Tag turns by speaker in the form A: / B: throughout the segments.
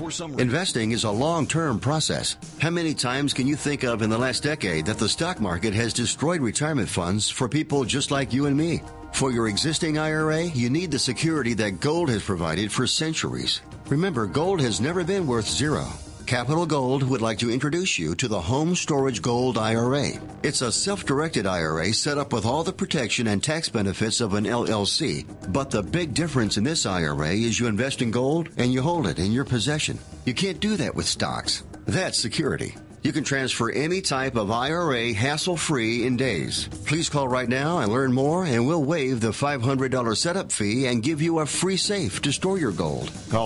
A: Investing is a long-term process. How many times can you think of in the last decade that the stock market has destroyed retirement funds for people just like you and me? For your existing IRA, you need the security that gold has provided for centuries. Remember, gold has never been worth zero. Capital Gold would like to introduce you to the Home Storage Gold IRA. It's a self-directed IRA set up with all the protection and tax benefits of an LLC. But the big difference in this IRA is you invest in gold and you hold it in your possession. You can't do that with stocks. That's security. You can transfer any type of IRA hassle-free in days. Please call right now and learn more, and we'll waive the $500 setup fee and give you a free safe to store your gold. Call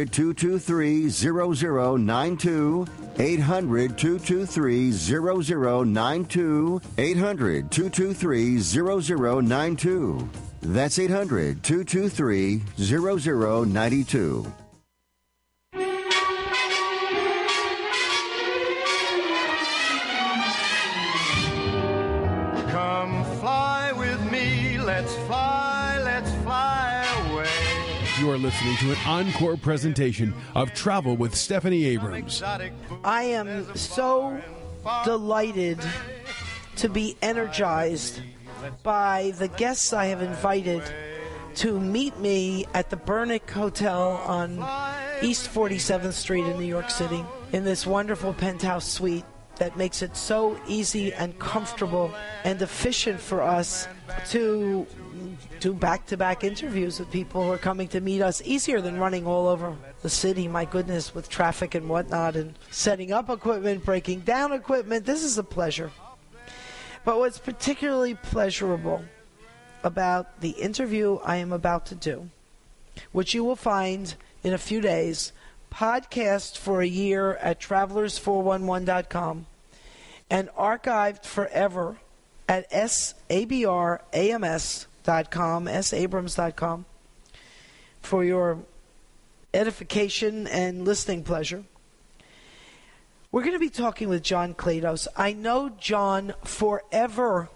A: 800-223-0092. 800-223-0092. 800-223-0092. That's 800-223-0092.
B: You are listening to an encore presentation of Travel with Stephanie Abrams.
C: I am so delighted to be energized by the guests I have invited to meet me at the Burnick Hotel on East 47th Street in New York City in this wonderful penthouse suite that makes it so easy and comfortable and efficient for us to do back-to-back interviews with people who are coming to meet us, easier than running all over the city, my goodness, with traffic and whatnot, and setting up equipment, breaking down equipment. This is a pleasure. But what's particularly pleasurable about the interview I am about to do, which you will find in a few days, podcast for a year at travelers411.com and archived forever at sabrams.com for your edification and listening pleasure. We're going to be talking with John Klados. I know John forever.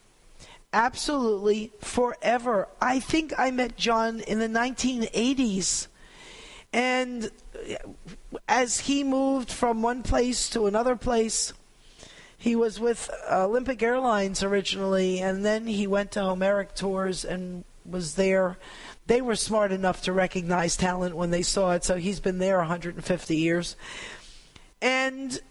C: Absolutely forever. I think I met John in the 1980s. And as he moved from one place to another place, he was with Olympic Airlines originally, and then he went to Homeric Tours and was there. They were smart enough to recognize talent when they saw it, so he's been there 150 years. And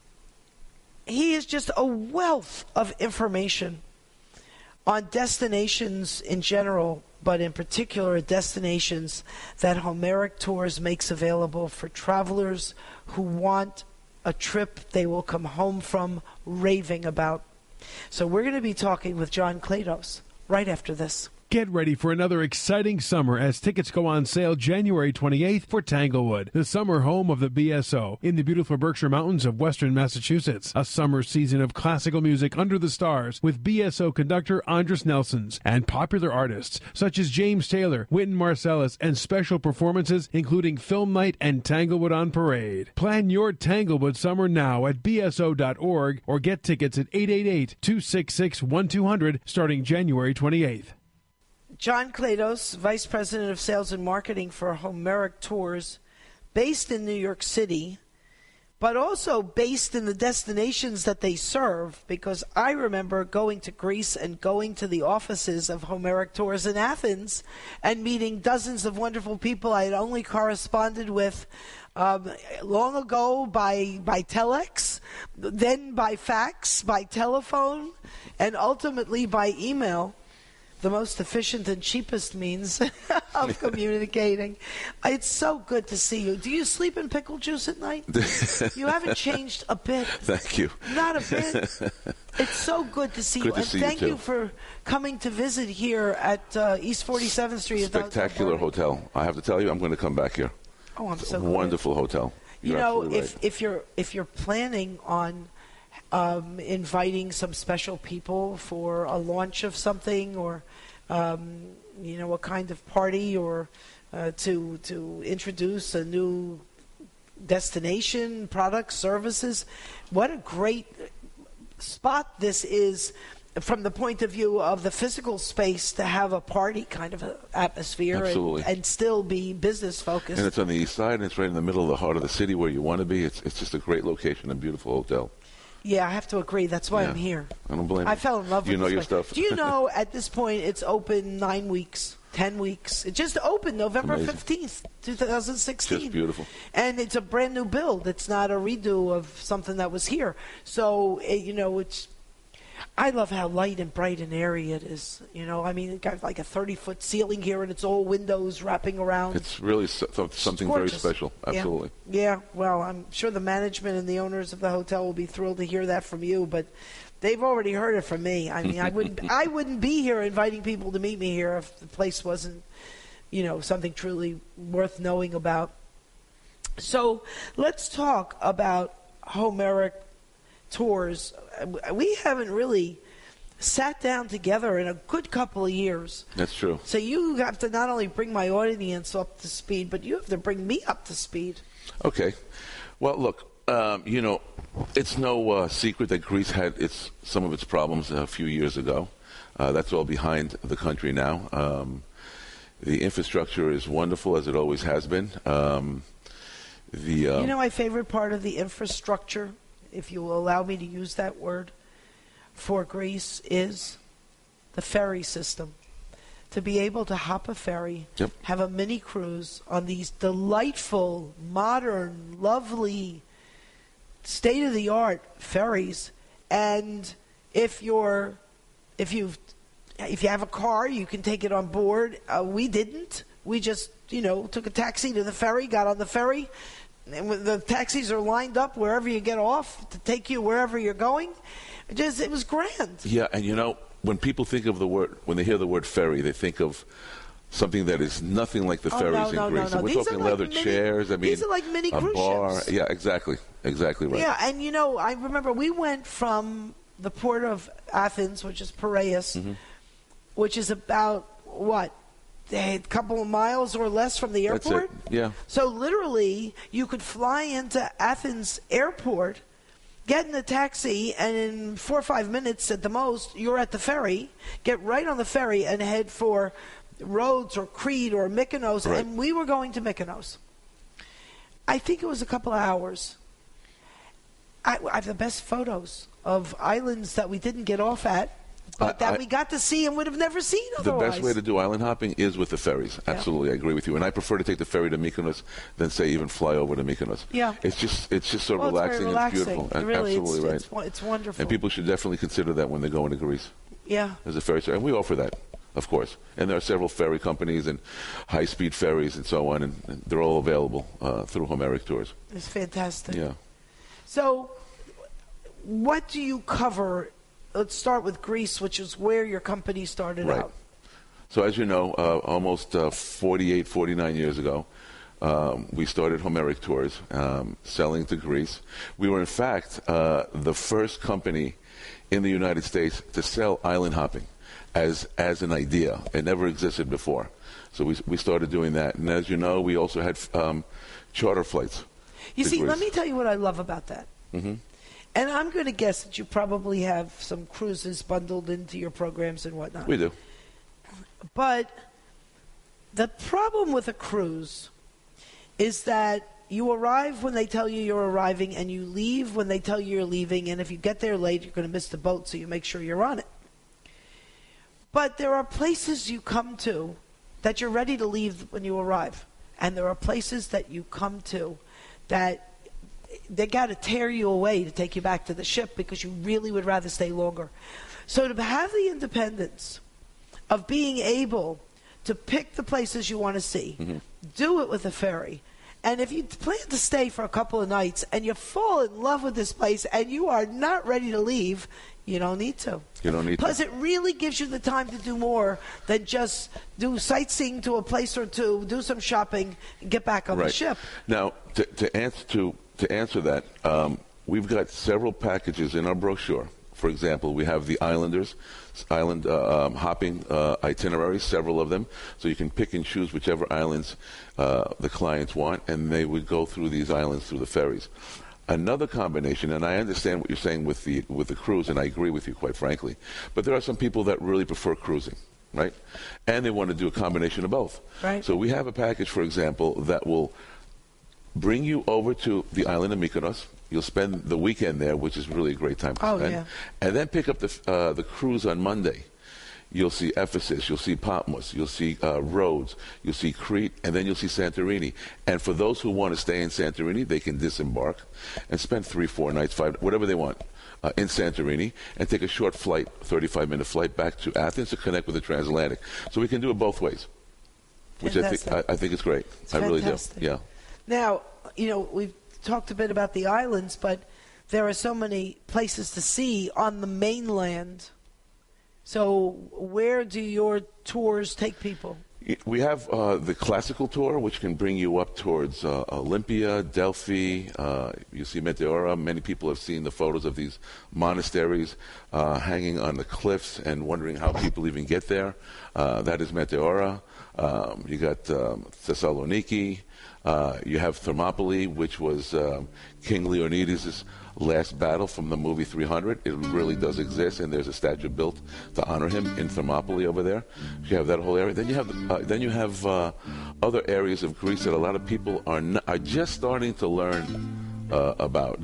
C: he is just a wealth of information on destinations in general, but in particular destinations that Homeric Tours makes available for travelers who want a trip they will come home from raving about. So we're going to be talking with John Klados right after this.
B: Get ready for another exciting summer as tickets go on sale January 28th for Tanglewood, the summer home of the BSO in the beautiful Berkshire Mountains of western Massachusetts. A summer season of classical music under the stars with BSO conductor Andris Nelsons and popular artists such as James Taylor, Wynton Marsalis, and special performances including Film Night and Tanglewood on Parade. Plan your Tanglewood summer now at bso.org or get tickets at 888-266-1200 starting January 28th.
C: John Klados, Vice President of Sales and Marketing for Homeric Tours, based in New York City, but also based in the destinations that they serve, because I remember going to Greece and going to the offices of Homeric Tours in Athens and meeting dozens of wonderful people I had only corresponded with long ago by telex, then by fax, by telephone, and ultimately by email. The most efficient and cheapest means of communicating. It's so good to see you. Do you sleep in pickle juice at night? You haven't changed a bit.
D: Thank you.
C: Not a bit. It's so good to see you. And thank you for coming to visit here at East 47th Street.
D: Spectacular hotel. I have to tell you, I'm going to come back here.
C: Oh, I'm so
D: glad. Wonderful hotel.
C: You know, if you're planning on inviting some special people for a launch of something, or a kind of party, or to introduce a new destination, products, services. What a great spot this is from the point of view of the physical space, to have a party kind of atmosphere and still be business focused.
D: And it's on the east side, and it's right in the middle of the heart of the city where you want to be. It's just a great location, a beautiful hotel.
C: Yeah, I have to agree. That's why I'm here.
D: I don't blame you.
C: I fell in love with
D: You know
C: this
D: your
C: place.
D: stuff.
C: Do you know at this point it's open 9 weeks, 10 weeks? It just opened November 15th, 2016.
D: Just beautiful.
C: And it's a brand new build. It's not a redo of something that was here. So, it's... I love how light and bright and airy it is. I mean, it got like a 30-foot ceiling here, and it's all windows wrapping around.
D: It's really something very special. Absolutely.
C: Yeah. Well, I'm sure the management and the owners of the hotel will be thrilled to hear that from you, but they've already heard it from me. I mean, I wouldn't be here inviting people to meet me here if the place wasn't, something truly worth knowing about. So let's talk about Homeric Tours. We haven't really sat down together in a good couple of years.
D: That's true.
C: So you have to not only bring my audience up to speed, but you have to bring me up to speed.
D: Okay. Well, look, it's no secret that Greece had some of its problems a few years ago. That's all behind the country now. The infrastructure is wonderful, as it always has been.
C: My favorite part of the infrastructure, if you will allow me to use that word, for Greece is the ferry system. To be able to hop a ferry, have a mini cruise on these delightful, modern, lovely, state-of-the-art ferries, and if you have a car, you can take it on board. We didn't. We just took a taxi to the ferry, got on the ferry. And the taxis are lined up wherever you get off to take you wherever you're going. It was grand.
D: Yeah, and when people think of when they hear the word ferry, they think of something that is nothing like the ferries in Greece.
C: No.
D: We're talking leather chairs.
C: These are like mini cruise ships.
D: Yeah, exactly right.
C: Yeah, and I remember we went from the port of Athens, which is Piraeus, which is about a couple of miles or less from the airport.
D: That's it. Yeah.
C: So literally, you could fly into Athens airport, get in the taxi, and in 4 or 5 minutes at the most, you're at the ferry. Get right on the ferry and head for Rhodes or Crete or Mykonos.
D: Right.
C: And we were going to Mykonos. I think it was a couple of hours. I have the best photos of islands that we didn't get off at, but that we got to see and would have never seen otherwise.
D: The best way to do island hopping is with the ferries. Absolutely, I agree with you. And I prefer to take the ferry to Mykonos than, say, even fly over to Mykonos.
C: Yeah.
D: It's just so relaxing and it's beautiful.
C: Really,
D: absolutely right.
C: It's wonderful.
D: And people should definitely consider that when they go into Greece.
C: Yeah.
D: There's a ferry service. And we offer that, of course. And there are several ferry companies and high-speed ferries and so on, and they're all available through Homeric Tours.
C: It's fantastic.
D: Yeah.
C: So what do you cover? Let's start with Greece, which is where your company started out.
D: So as you know, almost 48, 49 years ago, we started Homeric Tours, selling to Greece. We were, in fact, the first company in the United States to sell island hopping as an idea. It never existed before. So we started doing that. And as you know, we also had charter flights.
C: You see,
D: Greece.
C: let me tell you what I love about that.
D: Mm-hmm.
C: And I'm going to guess that you probably have some cruises bundled into your programs and whatnot.
D: We do.
C: But the problem with a cruise is that you arrive when they tell you you're arriving and you leave when they tell you you're leaving. And if you get there late, you're going to miss the boat, so you make sure you're on it. But there are places you come to that you're ready to leave when you arrive. And there are places that you come to that they got to tear you away to take you back to the ship because you really would rather stay longer. So to have the independence of being able to pick the places you want to see, do it with a ferry, and if you plan to stay for a couple of nights and you fall in love with this place and you are not ready to leave, you don't need to.
D: You don't need
C: Plus,
D: to.
C: it really gives you the time to do more than just do sightseeing to a place or two, do some shopping, and get back on the ship.
D: Now, to answer that, we've got several packages in our brochure. For example, we have the island hopping itineraries, several of them, so you can pick and choose whichever islands the clients want, and they would go through these islands through the ferries. Another combination, and I understand what you're saying with the cruise, and I agree with you, quite frankly, but there are some people that really prefer cruising, right? And they want to do a combination of both.
C: Right.
D: So we have a package, for example, that will bring you over to the island of Mykonos. You'll spend the weekend there, which is really a great time to spend.
C: Yeah.
D: And then pick up the cruise on Monday. You'll see Ephesus, you'll see Patmos, you'll see Rhodes, you'll see Crete, and then you'll see Santorini. And for those who want to stay in Santorini, they can disembark and spend 3, 4 nights, 5, whatever they want, in Santorini, and take a short flight, 35-minute flight back to Athens to connect with the transatlantic. So we can do it both ways, which I think is great.
C: It's
D: I really
C: fantastic.
D: do. Yeah.
C: Now, we've talked a bit about the islands, but there are so many places to see on the mainland. So where do your tours take people?
D: We have the classical tour, which can bring you up towards Olympia, Delphi. You see Meteora. Many people have seen the photos of these monasteries hanging on the cliffs and wondering how people even get there. That is Meteora. You got Thessaloniki. You have Thermopylae, which was King Leonidas' last battle from the movie 300. It really does exist, and there's a statue built to honor him in Thermopylae over there. So you have that whole area. Then you have other areas of Greece that a lot of people are just starting to learn about,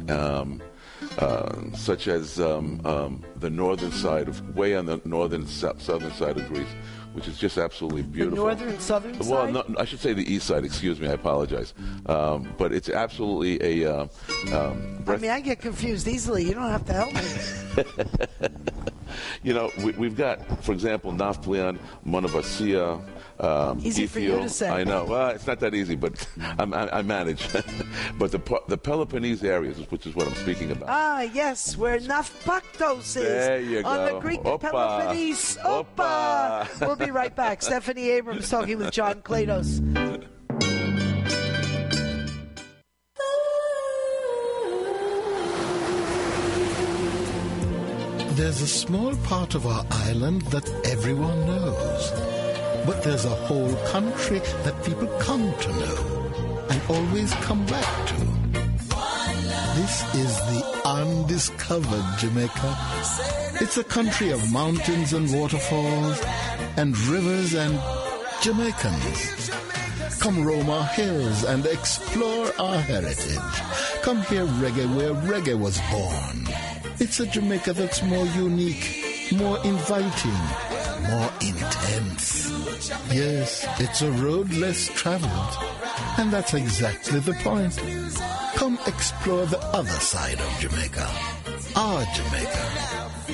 D: such as the northern side way on the southern side of Greece, which is just absolutely beautiful.
C: The northern, southern side?
D: Well, no, I should say the east side. Excuse me, I apologize. But it's absolutely a...
C: I get confused easily. You don't have to help me.
D: We've got, for example, Nafplion, Monovacia,
C: easy
D: Ethiopia.
C: for you to say.
D: I know. Well, it's not that easy, but I manage. But the Peloponnese areas, which is what I'm speaking about.
C: Ah, yes, where Nafpaktos is.
D: There you go.
C: On the Greek
D: Opa.
C: Peloponnese. Opa! We'll be right back. Stephanie Abrams talking with John Klados.
E: There's a small part of our island that everyone knows. But there's a whole country that people come to know and always come back to. This is the undiscovered Jamaica. It's a country of mountains and waterfalls and rivers and Jamaicans. Come roam our hills and explore our heritage. Come hear reggae where reggae was born. It's a Jamaica that's more unique, more inviting, more intense. Yes, it's a road less traveled, and that's exactly the point. Come explore the other side of Jamaica, our Jamaica.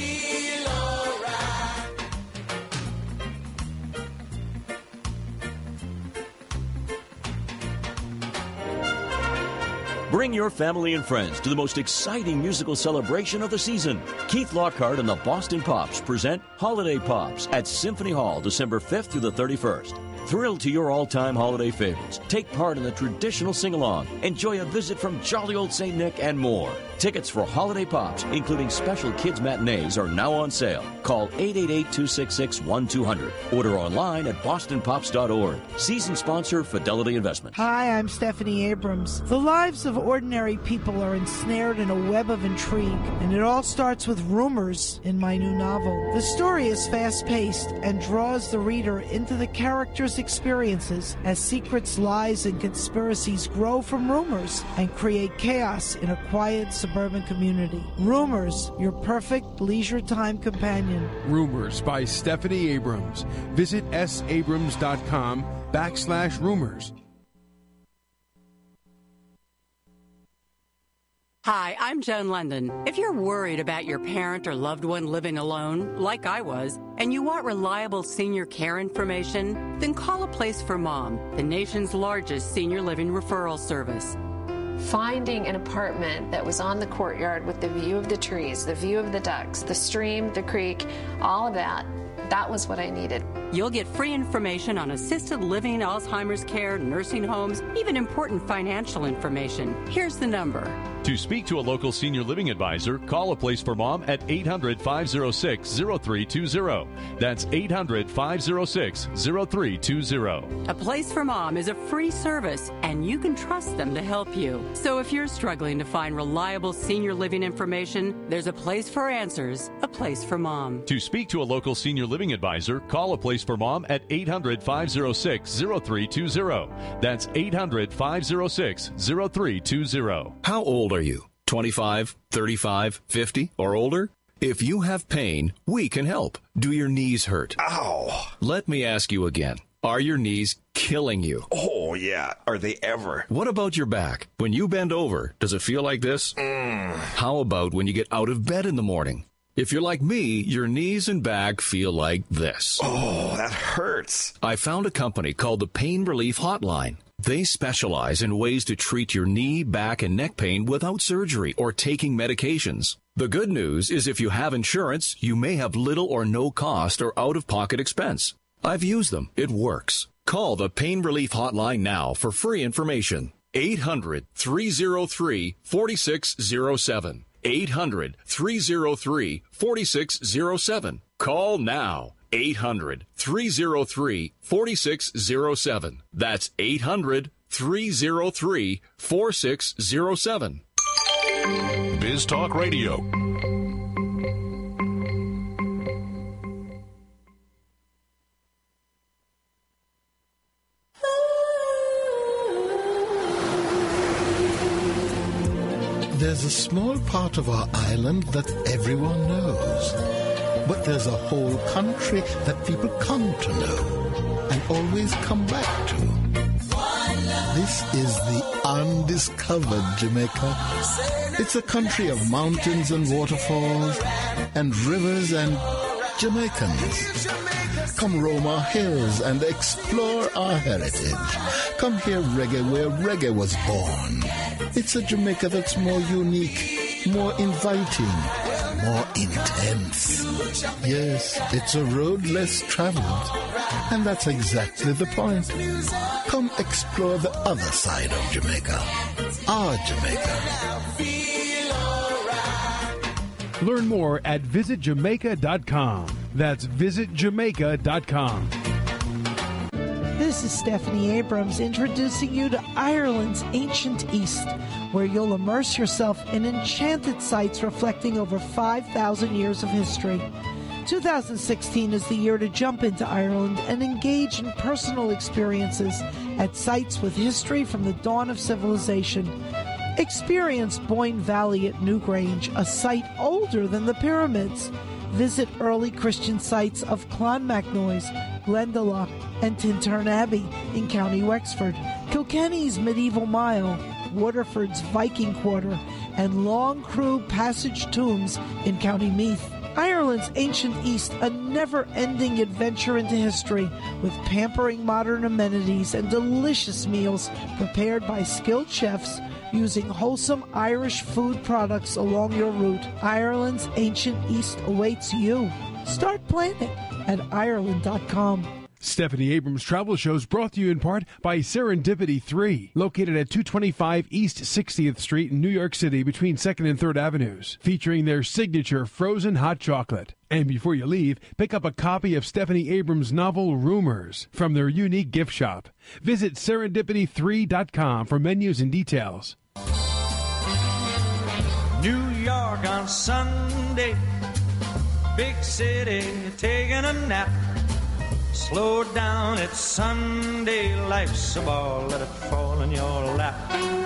F: Bring your family and friends to the most exciting musical celebration of the season. Keith Lockhart and the Boston Pops present Holiday Pops at Symphony Hall, December 5th through the 31st. Thrill to your all-time holiday favorites. Take part in the traditional sing-along. Enjoy a visit from jolly old St. Nick and more. Tickets for Holiday Pops, including special kids matinees, are now on sale. Call 888-266-1200. Order online at bostonpops.org. Season sponsor, Fidelity Investments.
C: Hi, I'm Stephanie Abrams. The lives of ordinary people are ensnared in a web of intrigue, and it all starts with rumors in my new novel. The story is fast-paced and draws the reader into the characters' experiences as secrets, lies, and conspiracies grow from rumors and create chaos in a quiet suburban community. Rumors, your perfect leisure time companion.
B: Rumors by Stephanie Abrams. Visit sabrams.com/rumors.
G: Hi, I'm Joan London. If you're worried about your parent or loved one living alone, like I was, and you want reliable senior care information, then call A Place for Mom, the nation's largest senior living referral service.
H: Finding an apartment that was on the courtyard with the view of the trees, the view of the ducks, the stream, the creek, all of that, that was what I needed.
G: You'll get free information on assisted living, Alzheimer's care, nursing homes, even important financial information. Here's the number.
I: To speak to a local senior living advisor, call A Place for Mom at 800-506-0320. That's 800-506-0320.
G: A Place for Mom is a free service, and you can trust them to help you. So if you're struggling to find reliable senior living information, there's a place for answers, A Place for Mom.
I: To speak to a local senior living advisor, call A Place for Mom at 800-506-0320. That's 800-506-0320.
J: How old are you? 25, 35, 50, or older? If you have pain, we can help. Do your knees hurt?
K: Ow!
J: Let me ask you again. Are your knees killing you?
K: Oh, yeah. Are they ever?
J: What about your back? When you bend over, does it feel like this? How about when you get out of bed in the morning? If you're like me, your knees and back feel like this.
K: Oh, that hurts.
J: I found a company called the Pain Relief Hotline. They specialize in ways to treat your knee, back, and neck pain without surgery or taking medications. The good news is if you have insurance, you may have little or no cost or out-of-pocket expense. I've used them. It works. Call the Pain Relief Hotline now for free information. 800-303-4607. 800-303-4607. Call now. 800-303-4607. That's 800-303-4607.
L: Biz Talk Radio.
E: There's a small part of our island that everyone knows. But there's a whole country that people come to know and always come back to. This is the undiscovered Jamaica. It's a country of mountains and waterfalls and rivers and Jamaicans. Come roam our hills and explore our heritage. Come hear reggae where reggae was born. It's a Jamaica that's more unique, more inviting, more intense. Yes, it's a road less traveled. And that's exactly the point. Come explore the other side of Jamaica. Our Jamaica.
B: Learn more at visitjamaica.com. That's visitjamaica.com.
C: This is Stephanie Abrams introducing you to Ireland's ancient East, where you'll immerse yourself in enchanted sites reflecting over 5,000 years of history. 2016 is the year to jump into Ireland and engage in personal experiences at sites with history from the dawn of civilization. Experience Boyne Valley at Newgrange, a site older than the pyramids. Visit early Christian sites of Clonmacnoise, Glendalough, and Tintern Abbey in County Wexford, Kilkenny's Medieval Mile, Waterford's Viking Quarter, and Long Crew Passage Tombs in County Meath. Ireland's ancient East, a never-ending adventure into history with pampering modern amenities and delicious meals prepared by skilled chefs using wholesome Irish food products along your route. Ireland's ancient East awaits you. Start planning at Ireland.com.
B: Stephanie Abrams Travel Shows brought to you in part by Serendipity 3, located at 225 East 60th Street in New York City between 2nd and 3rd Avenues, featuring their signature frozen hot chocolate. And before you leave, pick up a copy of Stephanie Abrams' novel Rumors from their unique gift shop. Visit serendipity3.com for menus and details.
M: New York on Sunday, big city taking a nap. Slow down, it's Sunday, life's a ball, let it fall in your lap.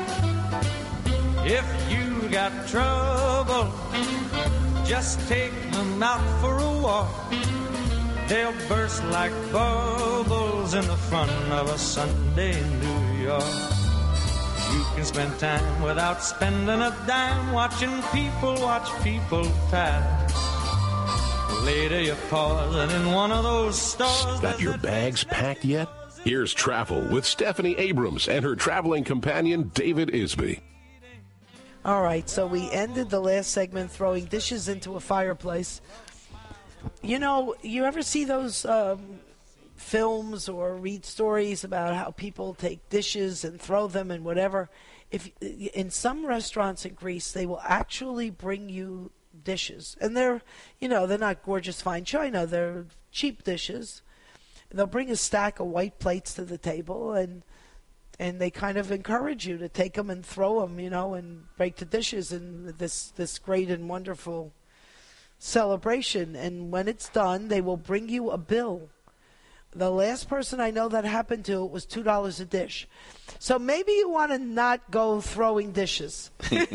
M: If you got trouble, just take them out for a walk. They'll burst like bubbles in the fun of a Sunday in New York. You can spend time without spending a dime, watching people watch people pass. Later you pause and in one of those stores.
L: Got your bags packed yet? Here's Travel with Stephanie Abrams and her traveling companion, David Isby.
C: All right, so we ended the last segment throwing dishes into a fireplace. You know, you ever see those films or read stories about how people take dishes and throw them and whatever. If in some restaurants in Greece, they will actually bring you dishes, and they're not gorgeous fine china, they're cheap dishes. They'll bring a stack of white plates to the table, and they kind of encourage you to take them and throw them, and break the dishes in this great and wonderful celebration. And when it's done, they will bring you a bill. The last person I know that happened to, it was $2 a dish. So maybe you want to not go throwing dishes.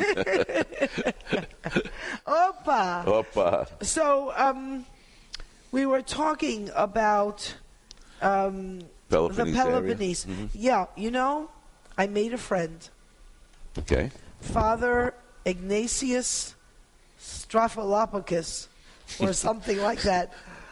C: Opa. So we were talking about the Peloponnese.
D: Mm-hmm.
C: Yeah, I made a friend.
D: Okay.
C: Father Ignatius Strafalopoulos, or something like that.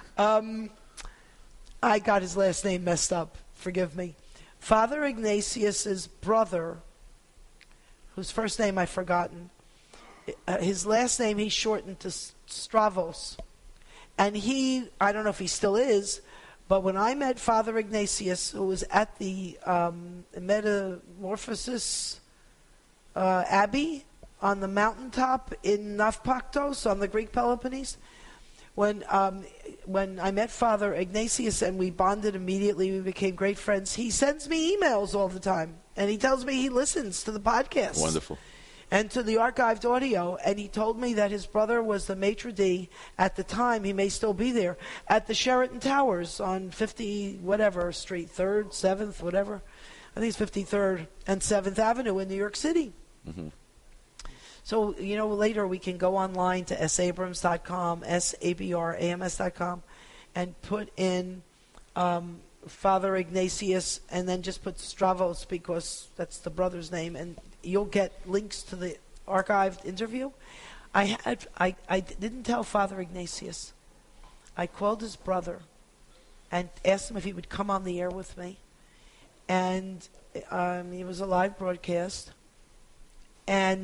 C: I got his last name messed up. Forgive me. Father Ignatius's brother, whose first name I've forgotten, his last name he shortened to Stravos. And I don't know if he still is, but when I met Father Ignatius, who was at the Metamorphosis Abbey on the mountaintop in Naupaktos on the Greek Peloponnese, when I met Father Ignatius and we bonded immediately, we became great friends. He sends me emails all the time, and he tells me he listens to the podcast.
D: Wonderful.
C: And to the archived audio, and he told me that his brother was the maitre d' at the time, he may still be there, at the Sheraton Towers on 50-whatever street, 3rd, 7th, whatever. I think it's 53rd and 7th Avenue in New York City.
D: Mm-hmm.
C: So, later we can go online to sabrams.com, sabrams.com, and put in Father Ignatius, and then just put Stravos because that's the brother's name, and you'll get links to the archived interview. I didn't tell Father Ignatius. I called his brother and asked him if he would come on the air with me, and it was a live broadcast, and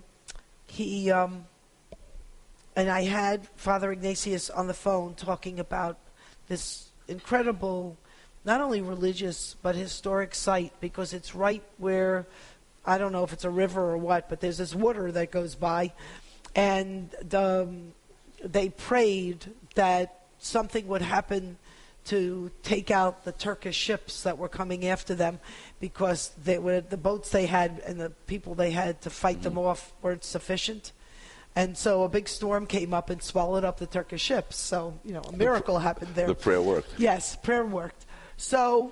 C: and I had Father Ignatius on the phone talking about this incredible, not only religious, but historic site, because it's right where, I don't know if it's a river or what, but there's this water that goes by, and they prayed that something would happen to take out the Turkish ships that were coming after them, because the boats they had and the people they had to fight them off weren't sufficient. And so a big storm came up and swallowed up the Turkish ships. So, a miracle happened there.
D: The prayer worked.
C: Yes, prayer worked. So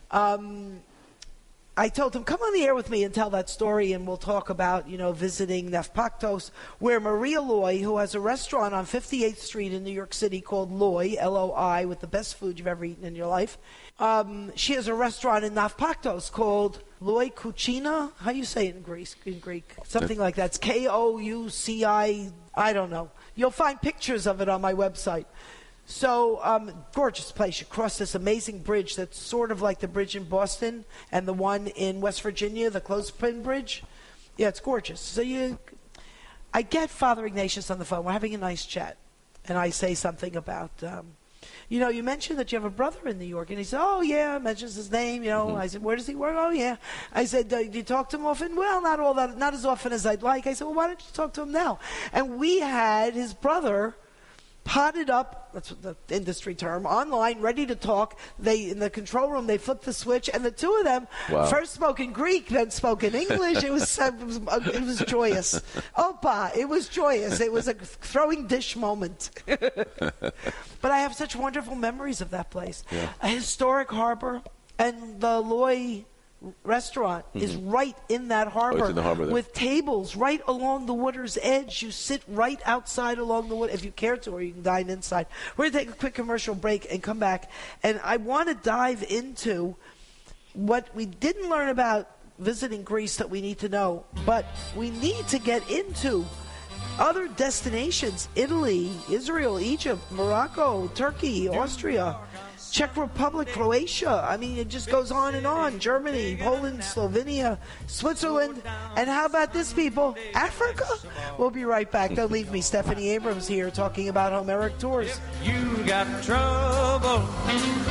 C: I told him, come on the air with me and tell that story, and we'll talk about, visiting Naupaktos, where Maria Loy, who has a restaurant on 58th Street in New York City called Loy, L-O-I, with the best food you've ever eaten in your life. She has a restaurant in Naupaktos called Loy Cucina. How do you say it in Greek? Something like that. It's K-O-U-C-I, I don't know. You'll find pictures of it on my website. So, gorgeous place. You cross this amazing bridge that's sort of like the bridge in Boston and the one in West Virginia, the Clothespin Bridge. Yeah, it's gorgeous. So I get Father Ignatius on the phone. We're having a nice chat. And I say something about, you mentioned that you have a brother in New York. And he said, oh, yeah, mentions his name. I said, where does he work? Oh, yeah. I said, do you talk to him often? Well, not as often as I'd like. I said, well, why don't you talk to him now? And we had his brother potted up, that's the industry term, online, ready to talk. In the control room, they flipped the switch, and the two of them first spoke in Greek, then spoke in English. It was joyous. Opa, it was joyous. It was a throwing dish moment. But I have such wonderful memories of that place. Yeah. A historic harbor, and the Loy restaurant is right in that harbor,
D: it's in the harbor there,
C: with tables right along the water's edge. You sit right outside along the water if you care to, or you can dine inside. We're going to take a quick commercial break and come back, and I want to dive into what we didn't learn about visiting Greece that we need to know, but we need to get into other destinations: Italy, Israel, Egypt, Morocco, Turkey, Austria, Czech Republic, Croatia. I mean, it just goes on and on. Germany, Poland, Slovenia, Switzerland. And how about this, people? Africa? We'll be right back. Don't leave me. Stephanie Abrams here talking about Homeric Tours.
M: If you got trouble,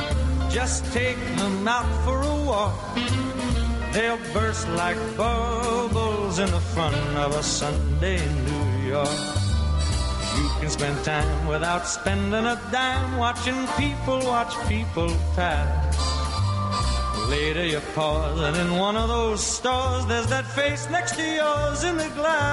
M: Just take them out for a walk. They'll burst like bubbles in the front of a Sunday in New York. You can spend time without spending a dime watching people watch people pass. Later you pause and in one of those stores there's that face next to yours in the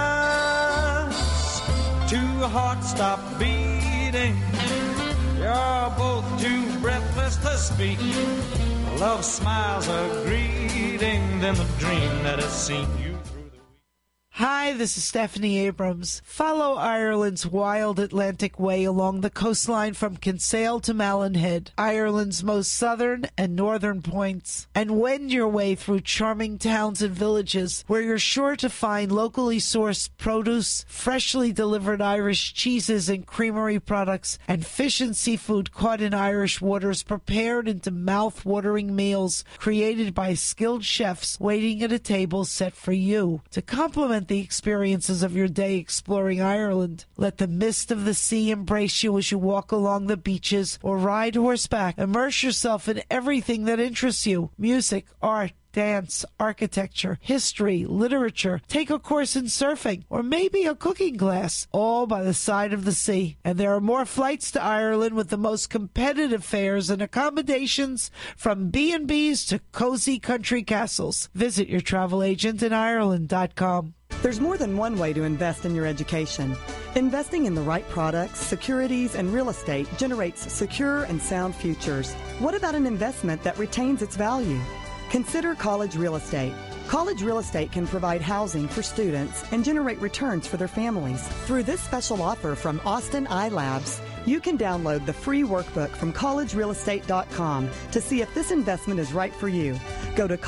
M: glass. Two hearts stop beating. You're both too breathless to speak. Love smiles a greeting, then the dream that has seen you through the week.
C: Hi, this is Stephanie Abrams. Follow Ireland's wild Atlantic way along the coastline from Kinsale to Malin Head, Ireland's most southern and northern points, and wend your way through charming towns and villages where you're sure to find locally sourced produce, freshly delivered Irish cheeses and creamery products, and fish and seafood caught in Irish waters prepared into mouth-watering meals created by skilled chefs waiting at a table set for you. To complement the experiences of your day exploring Ireland, let the mist of the sea embrace you as you walk along the beaches or ride horseback. Immerse yourself in everything that interests you: music, art, dance, architecture, history, literature. Take a course in surfing or maybe a cooking class, all by the side of the sea. And there are more flights to Ireland with the most competitive fares and accommodations from B&Bs to cozy country castles. Visit your travel agent in Ireland.com.
N: There's more than one way to invest in your education. Investing in the right products, securities, and real estate generates secure and sound futures. What about an investment that retains its value? Consider College Real Estate. College Real Estate can provide housing for students and generate returns for their families. Through this special offer from Austin iLabs, you can download the free workbook from collegerealestate.com to see if this investment is right for you. Go to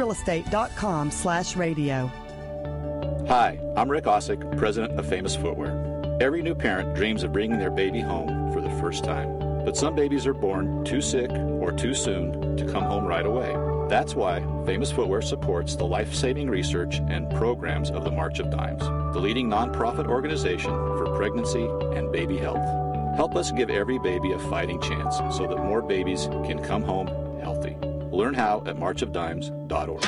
N: collegerealestate.com/radio.
O: Hi, I'm Rick Osick, president of Famous Footwear. Every new parent dreams of bringing their baby home for the first time. But some babies are born too sick or too soon to come home right away. That's why Famous Footwear supports the life-saving research and programs of the March of Dimes, the leading nonprofit organization for pregnancy and baby health. Help us give every baby a fighting chance so that more babies can come home healthy. Learn how at marchofdimes.org.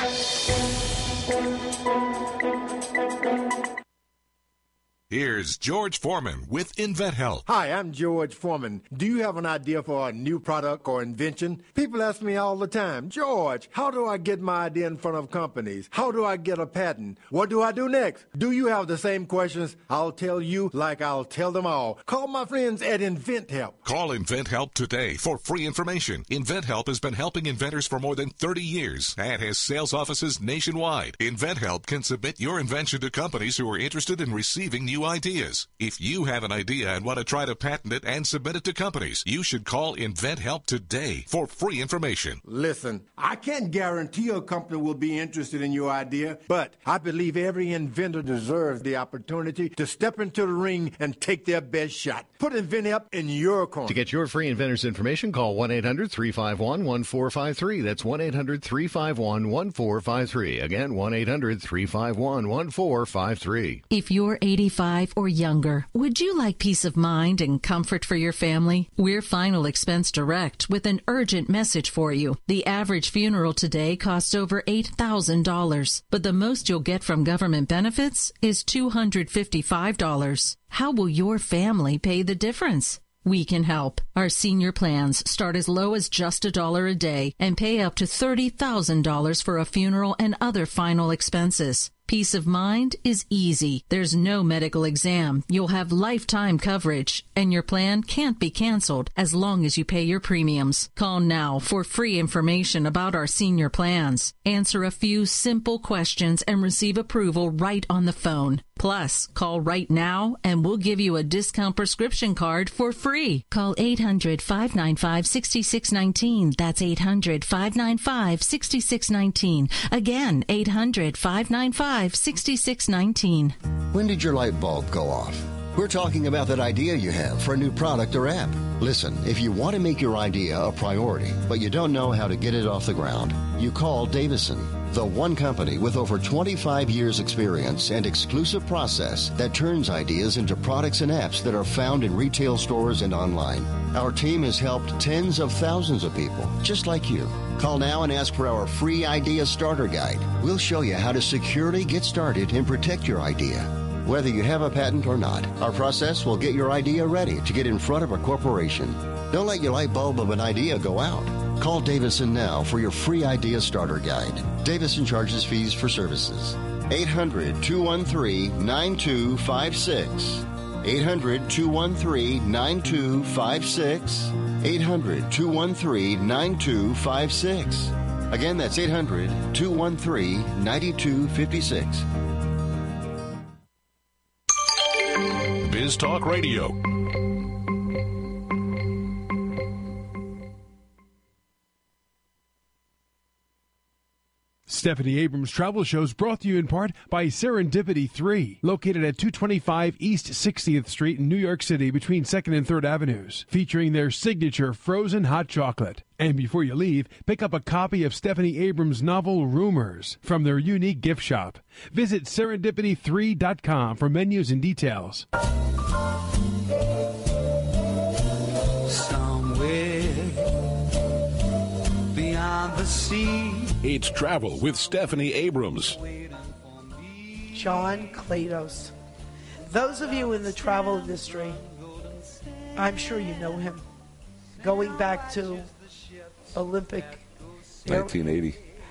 P: Here's George Foreman with InventHelp.
Q: Hi, I'm George Foreman. Do you have an idea for a new product or invention? People ask me all the time, George, how do I get my idea in front of companies? How do I get a patent? What do I do next? Do you have the same questions? I'll tell you like I'll tell them all. Call my friends at InventHelp.
P: Call InventHelp today for free information. InventHelp has been helping inventors for more than 30 years and has sales offices nationwide. InventHelp can submit your invention to companies who are interested in receiving new ideas. If you have an idea and want to try to patent it and submit it to companies, you should call InventHelp today for free information.
Q: Listen, I can't guarantee a company will be interested in your idea, but I believe every inventor deserves the opportunity to step into the ring and take their best shot. Put InventHelp in your corner.
R: To get your free inventor's information, call 1-800-351-1453. That's 1-800-351-1453. Again, 1-800-351-1453.
S: If you're 85 or younger, would you like peace of mind and comfort for your family? We're Final Expense Direct with an urgent message for you. The average funeral today costs over $8,000, but the most you'll get from government benefits is $255. How will your family pay the difference? We can help. Our senior plans start as low as just $1 a day and pay up to $30,000 for a funeral and other final expenses. Peace of mind is easy. There's no medical exam. You'll have lifetime coverage, and your plan can't be canceled as long as you pay your premiums. Call now for free information about our senior plans. Answer a few simple questions and receive approval right on the phone. Plus, call right now and we'll give you a discount prescription card for free. Call 800-595-6619. That's 800-595-6619. Again, 800-595-6619.
A: When did your light bulb go off? We're talking about that idea you have for a new product or app. Listen, if you want to make your idea a priority, but you don't know how to get it off the ground, you call Davison, the one company with over 25 years experience and exclusive process that turns ideas into products and apps that are found in retail stores and online. Our team has helped tens of thousands of people, just like you. Call now and ask for our free idea starter guide. We'll show you how to securely get started and protect your idea. Whether you have a patent or not, our process will get your idea ready to get in front of a corporation. Don't let your light bulb of an idea go out. Call Davison now for your free idea starter guide. Davison charges fees for services. 800-213-9256. 800-213-9256. 800-213-9256. Again, that's 800-213-9256.
L: Biz Talk Radio.
B: Stephanie Abrams Travel Shows brought to you in part by Serendipity 3, located at 225 East 60th Street in New York City between 2nd and 3rd Avenues, featuring their signature frozen hot chocolate. And before you leave, pick up a copy of Stephanie Abrams' novel Rumors from their unique gift shop. Visit serendipity3.com for menus and details.
M: Somewhere beyond the sea.
L: It's Travel with Stephanie Abrams.
C: John Klados. Those of you in the travel industry, I'm sure you know him. Going back to Olympic
D: 1980.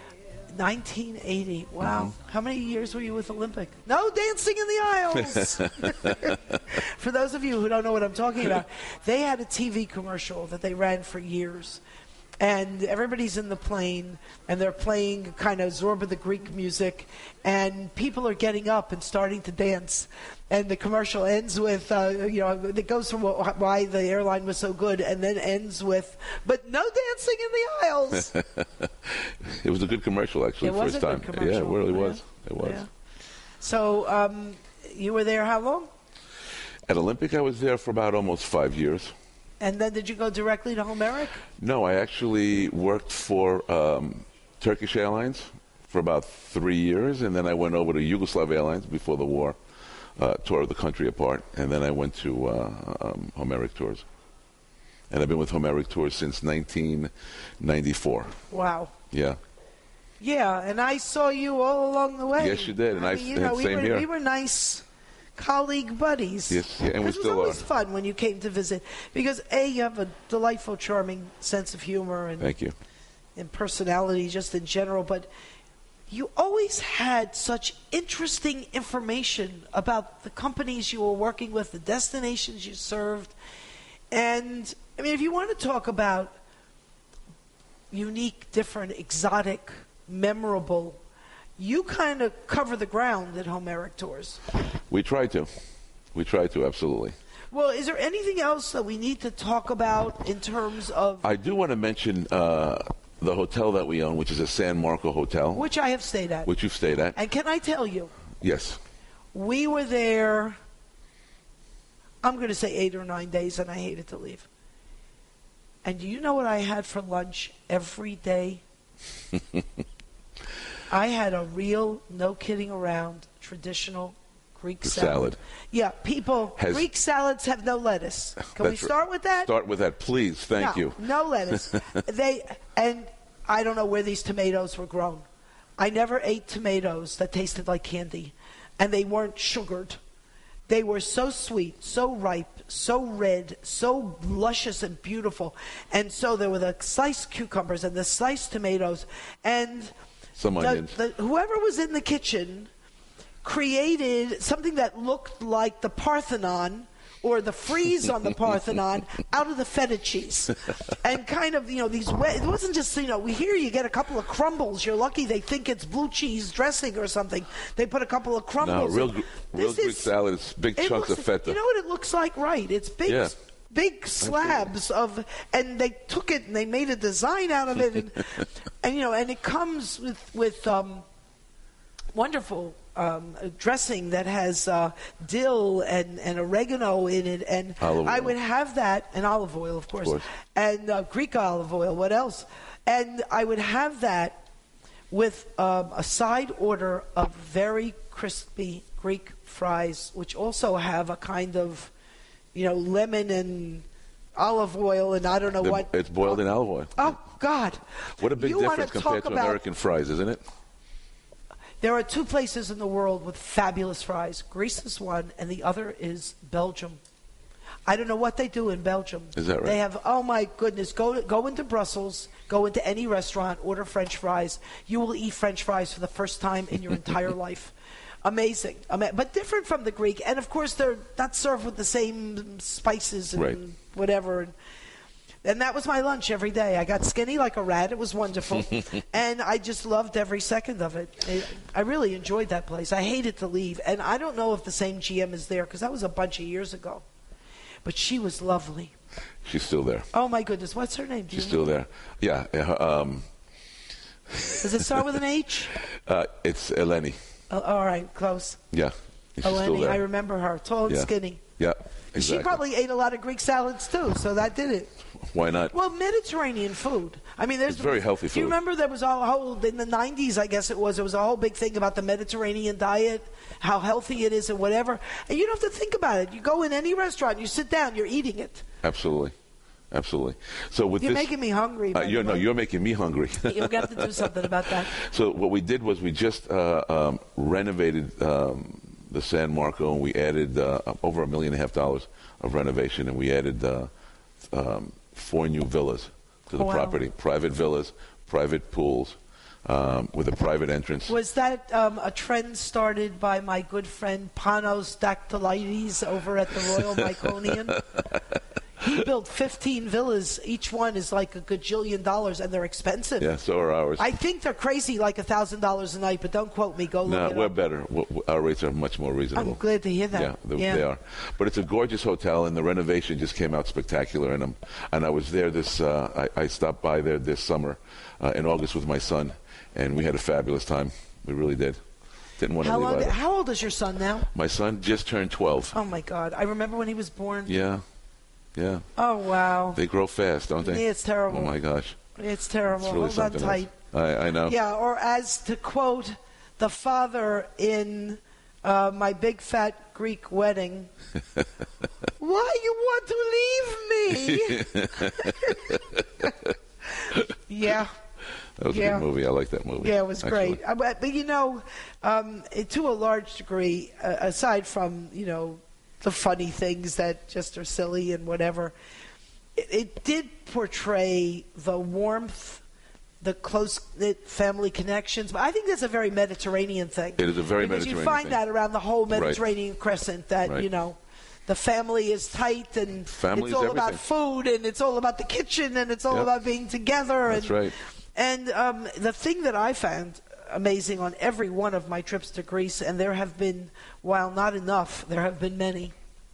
C: 1980. Wow. How many years were you with Olympic? No dancing in the aisles. For those of you who don't know what I'm talking about, they had a TV commercial that they ran for years. And everybody's in the plane, and they're playing kind of Zorba the Greek music, and people are getting up and starting to dance. And the commercial ends with, it goes from why the airline was so good, and then ends with, but no dancing in the aisles.
D: It was a good commercial, actually, first time. Yeah, it really was. It was.
C: Yeah. So you were there how long?
D: At Olympic, I was there for about almost 5 years.
C: And then did you go directly to Homeric?
D: No, I actually worked for Turkish Airlines for about 3 years, and then I went over to Yugoslav Airlines before the war, tore the country apart, and then I went to Homeric Tours. And I've been with Homeric Tours since 1994.
C: Wow.
D: Yeah.
C: Yeah, and I saw you all along the way.
D: Yes, you did, and same here.
C: We were nice colleague buddies.
D: Yes, yeah, and we still are.
C: It was always fun when you came to visit because you have a delightful, charming sense of humor and
D: thank you,
C: and personality just in general. But you always had such interesting information about the companies you were working with, the destinations you served, and I mean, if you want to talk about unique, different, exotic, memorable. You kind of cover the ground at Homeric Tours.
D: We try to, absolutely.
C: Well, is there anything else that we need to talk about in terms of...
D: I do want to mention the hotel that we own, which is a San Marco Hotel.
C: Which I have stayed at.
D: Which you've stayed at.
C: And can I tell you?
D: Yes.
C: We were there, I'm going to say 8 or 9 days, and I hated to leave. And do you know what I had for lunch every day? I had a real, no kidding around, traditional Greek salad. Yeah, Greek salads have no lettuce. Can we start with that?
D: Start with that, please. Thank you.
C: No lettuce. And I don't know where these tomatoes were grown. I never ate tomatoes that tasted like candy, and they weren't sugared. They were so sweet, so ripe, so red, so luscious and beautiful. And so there were the sliced cucumbers and the sliced tomatoes, and
D: some onions.
C: Whoever was in the kitchen created something that looked like the Parthenon or the frieze on the Parthenon out of the feta cheese. And kind of, these it wasn't just, we hear you get a couple of crumbles. You're lucky they think it's blue cheese dressing or something. They put a couple of crumbles.
D: No, real Greek salad is big chunks of feta.
C: You know what it looks like? Right. It's big. Yeah. Big slabs and they took it and they made a design out of it, and it comes with wonderful dressing that has dill and oregano in it, and I would have that, and olive oil, of course. And Greek olive oil. What else? And I would have that with a side order of very crispy Greek fries, which also have a kind of, lemon and olive oil, and I don't know what.
D: It's boiled in olive oil.
C: Oh, God.
D: What a big difference compared to American fries, isn't it?
C: There are two places in the world with fabulous fries. Greece is one, and the other is Belgium. I don't know what they do in Belgium.
D: Is that right?
C: They have, oh my goodness, go into Brussels, go into any restaurant, order French fries. You will eat French fries for the first time in your entire life. Amazing. But different from the Greek. And of course, they're not served with the same spices and whatever. And that was my lunch every day. I got skinny like a rat. It was wonderful. And I just loved every second of it. I really enjoyed that place. I hated to leave. And I don't know if the same GM is there, because that was a bunch of years ago. But she was lovely.
D: She's still there.
C: Oh, my goodness. What's her name?
D: She's still there. Yeah.
C: Does it start with an H?
D: It's Eleni.
C: All right. Close.
D: Yeah.
C: Eleni. I remember her. Tall and skinny.
D: Yeah. Exactly.
C: She probably ate a lot of Greek salads, too, so that did it.
D: Why not?
C: Well, Mediterranean food. I mean,
D: it's very healthy food.
C: Do you remember there was a whole, in the 90s, I guess it was, there was a whole big thing about the Mediterranean diet, how healthy it is and whatever. And you don't have to think about it. You go in any restaurant, you sit down, you're eating it.
D: Absolutely. So with
C: you're making me hungry.
D: You're making me hungry.
C: You've got to do something about that.
D: So what we did was we just renovated the San Marco, and we added over $1.5 million of renovation, and we added 4 new villas to the property. Private villas, private pools, with a private entrance.
C: Was that a trend started by my good friend Panos Dactylides over at the Royal Myconian? He built 15 villas. Each one is like $1 gajillion, and they're expensive.
D: Yeah, so are ours.
C: I think they're crazy, like $1,000 a night, but don't quote me. Go look it up.
D: No, we're better. Our rates are much more reasonable.
C: I'm glad to hear that.
D: Yeah, they are. But it's a gorgeous hotel, and the renovation just came out spectacular. And I was there I stopped by there this summer in August with my son, and we had a fabulous time. We really did. Didn't want to leave either.
C: How old is your son now?
D: My son just turned 12.
C: Oh, my God. I remember when he was born.
D: Yeah.
C: Oh, wow.
D: They grow fast, don't they?
C: Yeah, it's terrible.
D: Oh, my gosh.
C: It's terrible.
D: It's really
C: Hold on tight.
D: I know.
C: Yeah, or as to quote the father in My Big Fat Greek Wedding, why you want to leave me? Yeah.
D: That was a good movie. I like that movie.
C: Yeah, it was great. But to a large degree, aside from, the funny things that just are silly and whatever, it did portray the warmth, the close-knit family connections. But I think that's a very Mediterranean thing.
D: It is a very
C: Mediterranean thing. Because you find that around the whole Mediterranean crescent, that, the family is tight, and
D: family
C: it's all about food, and it's all about the kitchen, and it's all about being together.
D: That's right.
C: And the thing that I found amazing on every one of my trips to Greece, and there have been, while not enough, there have been many,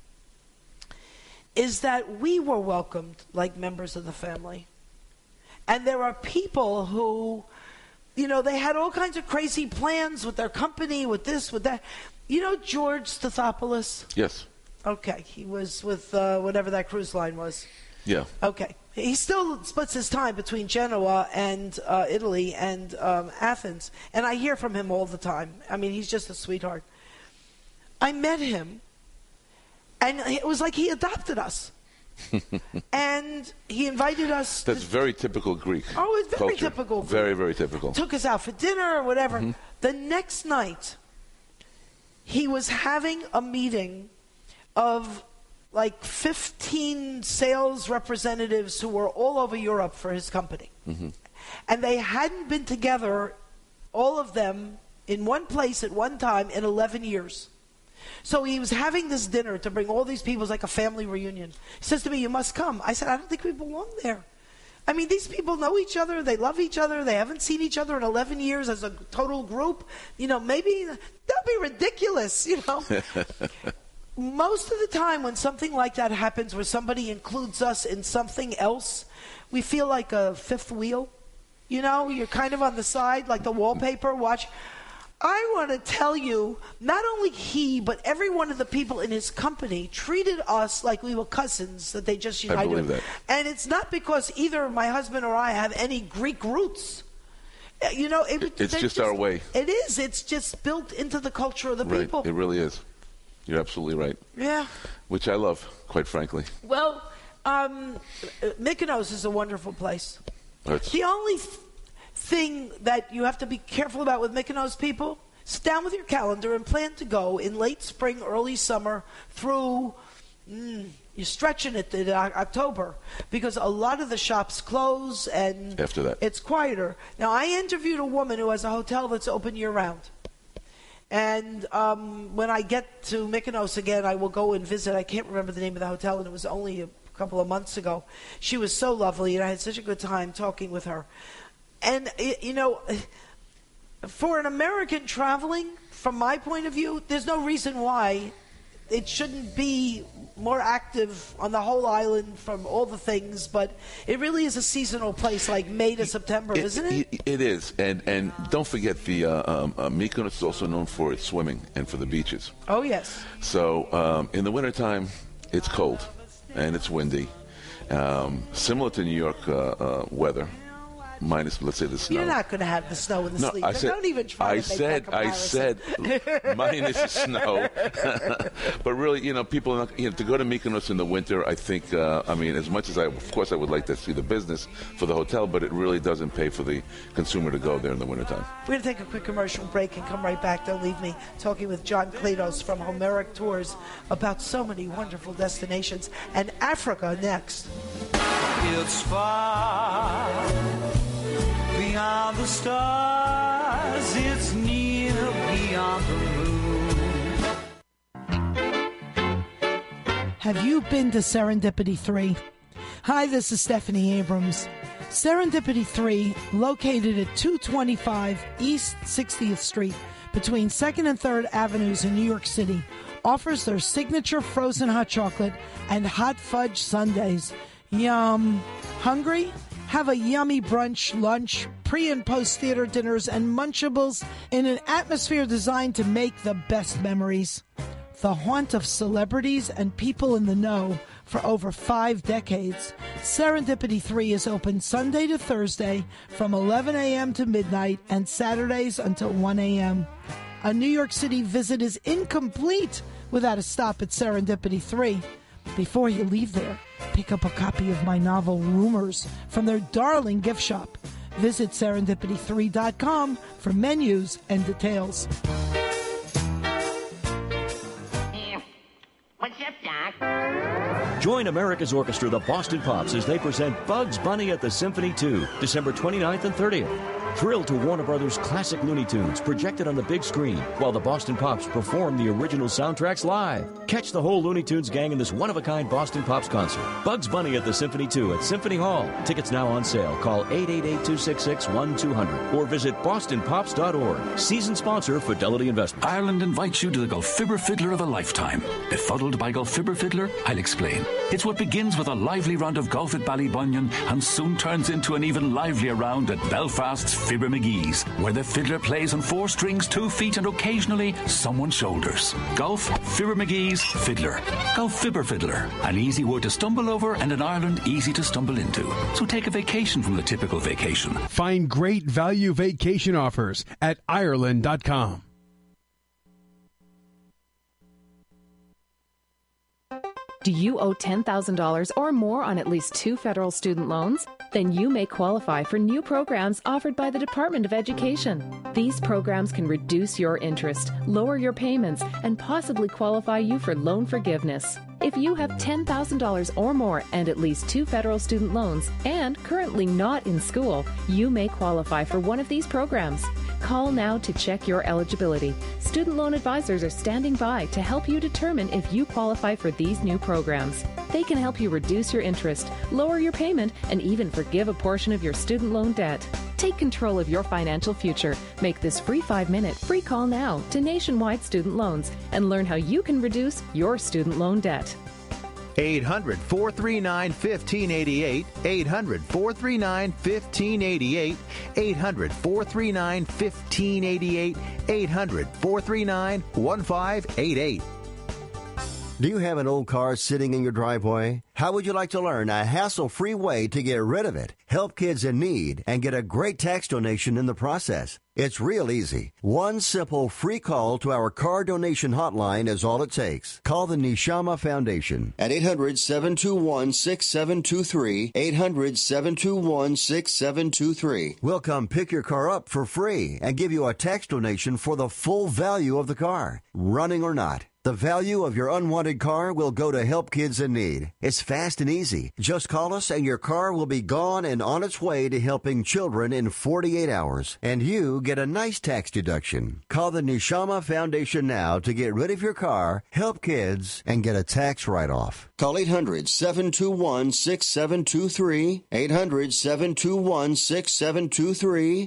C: is that we were welcomed like members of the family. And there are people who, they had all kinds of crazy plans with their company, with this, with that. George Stathopoulos?
D: Yes.
C: Okay. He was with whatever that cruise line was.
D: Yeah.
C: Okay. He still splits his time between Genoa and Italy and Athens. And I hear from him all the time. I mean, he's just a sweetheart. I met him, and it was like he adopted us. And he invited us.
D: That's very typical Greek.
C: Oh, it's very
D: culture.
C: typical Greek.
D: Very, very typical.
C: Took us out for dinner or whatever. Mm-hmm. The next night, he was having a meeting of like 15 sales representatives who were all over Europe for his company. Mm-hmm. And they hadn't been together, all of them, in one place at one time in 11 years. So he was having this dinner to bring all these people. It was like a family reunion. He says to me, "You must come." I said, "I don't think we belong there. I mean, these people know each other. They love each other. They haven't seen each other in 11 years as a total group. Maybe that'd be ridiculous, Most of the time when something like that happens, where somebody includes us in something else, we feel like a fifth wheel. You're kind of on the side, like the wallpaper. Watch. I want to tell you, not only he, but every one of the people in his company treated us like we were cousins that they just united.
D: I believe that.
C: And it's not because either my husband or I have any Greek roots. You know,
D: it's just our way.
C: It is. It's just built into the culture of the people.
D: It really is. You're absolutely right.
C: Yeah.
D: Which I love, quite frankly.
C: Well, Mykonos is a wonderful place. The only thing that you have to be careful about with Mykonos people, sit down with your calendar and plan to go in late spring, early summer through, you're stretching it to October, because a lot of the shops close and
D: after that
C: it's quieter. Now, I interviewed a woman who has a hotel that's open year-round. And when I get to Mykonos again, I will go and visit. I can't remember the name of the hotel, and it was only a couple of months ago. She was so lovely, and I had such a good time talking with her. And, you know, for an American traveling, from my point of view, there's no reason why it shouldn't be more active on the whole island from all the things, but it really is a seasonal place, like May to September, isn't it?
D: It is, and don't forget the Mykonos is also known for its swimming and for the beaches.
C: Oh, yes.
D: So in the wintertime, it's cold and it's windy, similar to New York weather. Minus, let's say, the snow.
C: You're not going to have the snow and the sleet. Don't even try to make that
D: comparison. I said minus the snow. But really, you know, people are not, you know, to go to Mykonos in the winter, I think, I mean, as much as of course I would like to see the business for the hotel, but it really doesn't pay for the consumer to go there in the wintertime.
C: We're going to take a quick commercial break and come right back. Don't leave me, talking with John Kledos from Homeric Tours about so many wonderful destinations, and Africa next.
M: It's far beyond the stars, it's near beyond the moon.
C: Have you been to Serendipity 3? Hi, this is Stephanie Abrams. Serendipity 3, located at 225 East 60th Street, between 2nd and 3rd Avenues in New York City, offers their signature frozen hot chocolate and hot fudge sundaes. Yum. Hungry? Have a yummy brunch, lunch, pre- and post-theater dinners, and Munchables in an atmosphere designed to make the best memories. The haunt of celebrities and people in the know for over 5 decades, Serendipity 3 is open Sunday to Thursday from 11 a.m. to midnight and Saturdays until 1 a.m. A New York City visit is incomplete without a stop at Serendipity 3. Before you leave there, pick up a copy of my novel Rumors from their darling gift shop. Visit serendipity3.com for menus and details.
T: What's up, Doc?
F: Join America's Orchestra, the Boston Pops, as they present Bugs Bunny at the Symphony 2, December 29th and 30th. Thrilled to Warner Brothers' classic Looney Tunes projected on the big screen while the Boston Pops perform the original soundtracks live. Catch the whole Looney Tunes gang in this one-of-a-kind Boston Pops concert. Bugs Bunny at the Symphony 2 at Symphony Hall. Tickets now on sale. Call 888-266-1200 or visit bostonpops.org. Season sponsor, Fidelity Investments.
U: Ireland invites you to the Gulfibber Fiddler of a lifetime. Befuddled by Gulfibber Fiddler? I'll explain. It's what begins with a lively round of golf at Ballybunion and soon turns into an even livelier round at Belfast's Fibber McGee's, where the fiddler plays on 4 strings, 2 feet, and occasionally someone's shoulders. Golf, Fibber McGee's, Fiddler. Gulfibber Fiddler. An easy word to stumble over and an Ireland easy to stumble into. So take a vacation from the typical vacation.
B: Find great value vacation offers at Ireland.com.
V: Do you owe $10,000 or more on at least 2 federal student loans? Then you may qualify for new programs offered by the Department of Education. These programs can reduce your interest, lower your payments, and possibly qualify you for loan forgiveness. If you have $10,000 or more and at least 2 federal student loans and currently not in school, you may qualify for one of these programs. Call now to check your eligibility. Student loan advisors are standing by to help you determine if you qualify for these new programs. They can help you reduce your interest, lower your payment, and even forgive a portion of your student loan debt. Take control of your financial future. Make this free 5-minute free call now to Nationwide Student Loans and learn how you can reduce your student loan debt.
G: 800-439-1588, 800-439-1588, 800-439-1588, 800-439-1588.
A: Do you have an old car sitting in your driveway? How would you like to learn a hassle-free way to get rid of it, help kids in need, and get a great tax donation in the process? It's real easy. One simple free call to our car donation hotline is all it takes. Call the Neshama Foundation at 800-721-6723, 800-721-6723. We'll come pick your car up for free and give you a tax donation for the full value of the car, running or not. The value of your unwanted car will go to help kids in need. It's fast and easy. Just call us and your car will be gone and on its way to helping children in 48 hours. And you get a nice tax deduction. Call the Neshama Foundation now to get rid of your car, help kids, and get a tax write-off. Call 800-721-6723, 800-721-6723,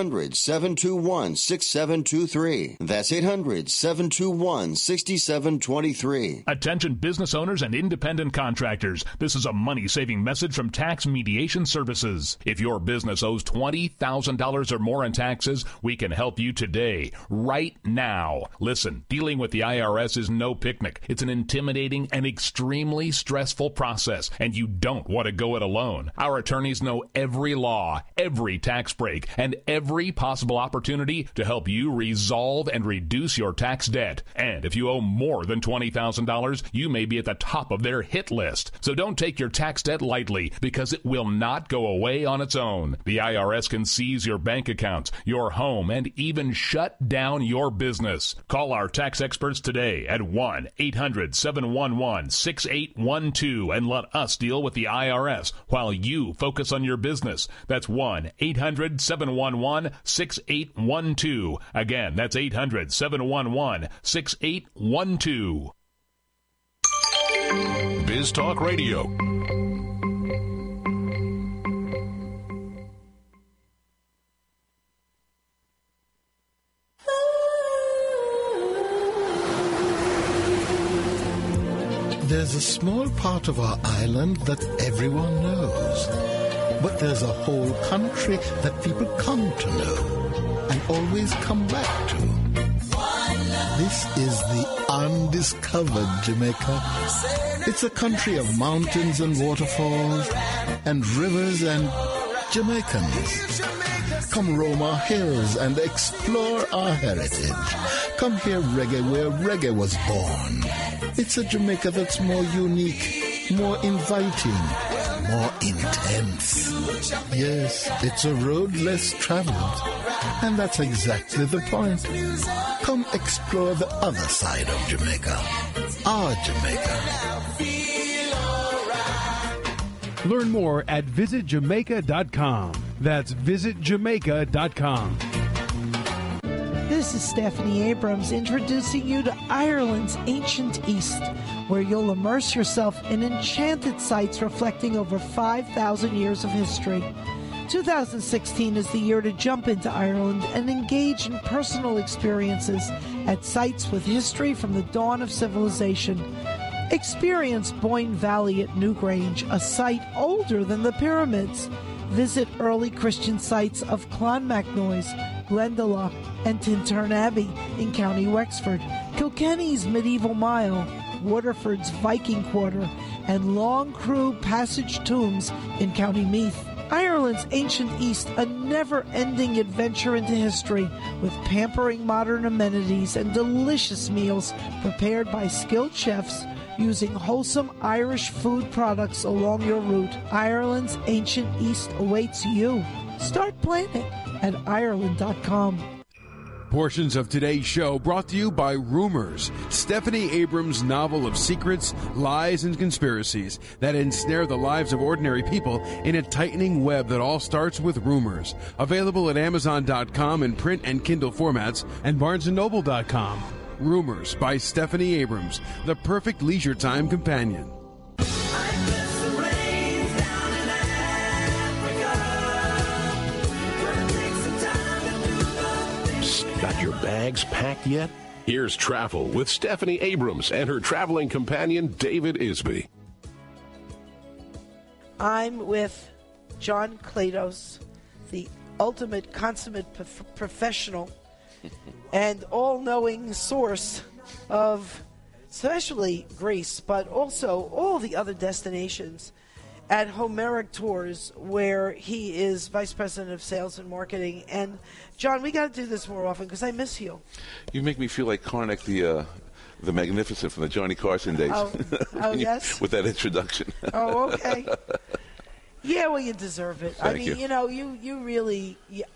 A: 800-721-6723. That's 800-721-6723.
H: Attention business owners and independent contractors. This is a money-saving message from Tax Mediation Services. If your business owes $20,000 or more in taxes, we can help you today, right now. Listen, dealing with the IRS is no picnic. It's an intimidating and extremely stressful process, and you don't want to go it alone. Our attorneys know every law, every tax break, and every possible opportunity to help you resolve and reduce your tax debt. And if you owe more than $20,000, you may be at the top of their hit list. So don't take your tax debt lightly, because it will not go away on its own. The IRS can seize your bank accounts, your home, and even shut down your business. Call our tax experts today at 1-800-711-6812 and let us deal with the IRS while you focus on your business. That's 1-800-711-6812. Again, that's 800-711-6812.
I: Biz Talk Radio.
E: There's a small part of our island that everyone knows. But there's a whole country that people come to know and always come back to. This is the undiscovered Jamaica. It's a country of mountains and waterfalls and rivers and Jamaicans. Come roam our hills and explore our heritage. Come hear reggae where reggae was born. It's a Jamaica that's more unique, more inviting, more intense. Yes, it's a road less traveled. And that's exactly the point. Come explore the other side of Jamaica. Our Jamaica.
B: Learn more at visitjamaica.com. That's visitjamaica.com.
C: This is Stephanie Abrams introducing you to Ireland's ancient East, where you'll immerse yourself in enchanted sites reflecting over 5,000 years of history. 2016 is the year to jump into Ireland and engage in personal experiences at sites with history from the dawn of civilization. Experience Boyne Valley at Newgrange, a site older than the pyramids. Visit early Christian sites of Clonmacnoise, Glendalough, and Tintern Abbey in County Wexford, Kilkenny's Medieval Mile, Waterford's Viking Quarter, and Long Crew Passage Tombs in County Meath. Ireland's ancient East, a never-ending adventure into history with pampering modern amenities and delicious meals prepared by skilled chefs using wholesome Irish food products along your route. Ireland's ancient East awaits you. Start planning at Ireland.com.
B: Portions of today's show brought to you by Rumors, Stephanie Abrams' novel of secrets, lies, and conspiracies that ensnare the lives of ordinary people in a tightening web that all starts with rumors. Available at Amazon.com in print and Kindle formats and BarnesandNoble.com. Rumors by Stephanie Abrams, the perfect leisure time companion.
L: Got your bags packed yet? Here's Travel with Stephanie Abrams and her traveling companion, David Isby.
C: I'm with John Klados, the ultimate consummate professional and all-knowing source of especially Greece, but also all the other destinations at Homeric Tours, where he is Vice President of Sales and Marketing. And, John, we got to do this more often because I miss you.
D: You make me feel like Karnak the Magnificent from the Johnny Carson days.
C: Oh yes?
D: With that introduction.
C: Oh, okay. Yeah, well, you deserve it.
D: Thank you.
C: You know, you really...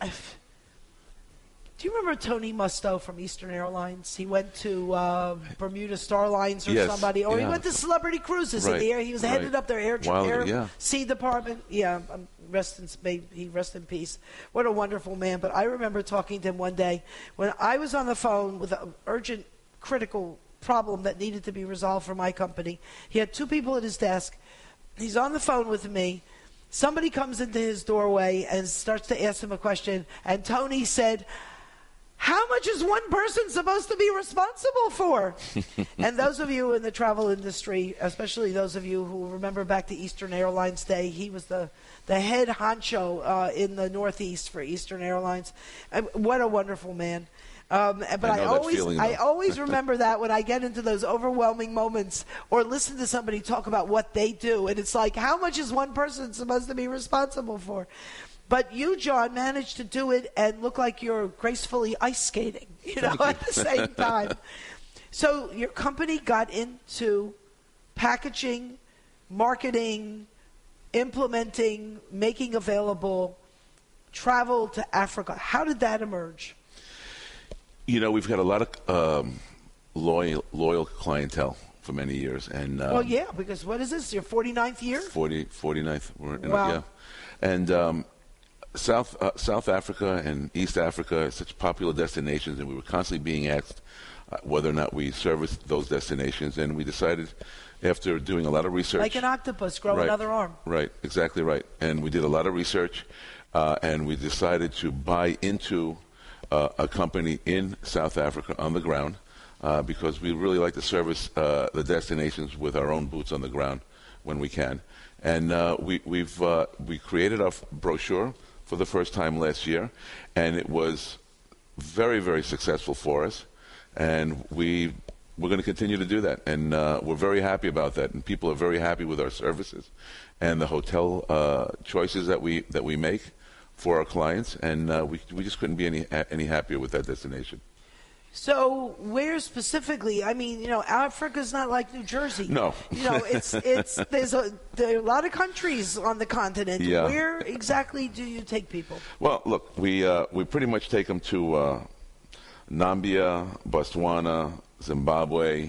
C: Do you remember Tony Musto from Eastern Airlines? He went to Bermuda Star Lines or somebody, or he went to Celebrity Cruises in the air. He was headed up their air sea department. Yeah, rest in peace. What a wonderful man. But I remember talking to him one day when I was on the phone with an urgent, critical problem that needed to be resolved for my company. He had two people at his desk. He's on the phone with me. Somebody comes into his doorway and starts to ask him a question, and Tony said, "How much is one person supposed to be responsible for?" And those of you in the travel industry, especially those of you who remember back to Eastern Airlines Day, he was the head honcho in the Northeast for Eastern Airlines. What a wonderful man. But I always remember that when I get into those overwhelming moments or listen to somebody talk about what they do. And it's like, how much is one person supposed to be responsible for? But you, John, managed to do it and look like you're gracefully ice skating, at the same time. So your company got into packaging, marketing, implementing, making available, travel to Africa. How did that emerge?
D: We've had a lot of loyal clientele for many years. And
C: because what is this, your 49th year?
D: 49th.
C: Wow.
D: Yeah. And South Africa and East Africa are such popular destinations, and we were constantly being asked whether or not we serviced those destinations. And we decided, after doing a lot of research,
C: like an octopus, grow another arm.
D: Right, exactly right. And we did a lot of research, and we decided to buy into a company in South Africa on the ground, because we really like to service the destinations with our own boots on the ground when we can. And we created our brochure for the first time last year, and it was very, very successful for us. And we're going to continue to do that, and we're very happy about that. And people are very happy with our services and the hotel choices that we make for our clients. And we just couldn't be any happier with that destination.
C: So where specifically? I mean, Africa's not like New Jersey.
D: No.
C: There are a lot of countries on the continent.
D: Yeah.
C: Where exactly do you take people?
D: Well, look, we pretty much take them to Nambia, Botswana, Zimbabwe,